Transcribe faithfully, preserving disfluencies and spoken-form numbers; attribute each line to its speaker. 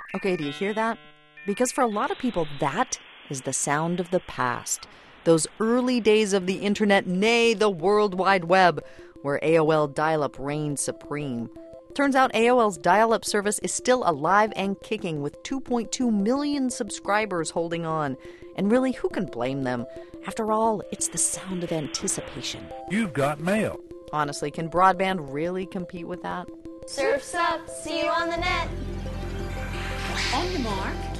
Speaker 1: Okay, do you hear that? Because for a lot of people, that is the sound of the past. Those early days of the internet, nay, the World Wide Web, where A O L dial-up reigned supreme. Turns out A O L's dial-up service is still alive and kicking with two point two million subscribers holding on. And really, who can blame them? After all, it's the sound of anticipation.
Speaker 2: You've got mail.
Speaker 1: Honestly, can broadband really compete with that?
Speaker 3: Surf's up. See you on the net.
Speaker 4: On your mark.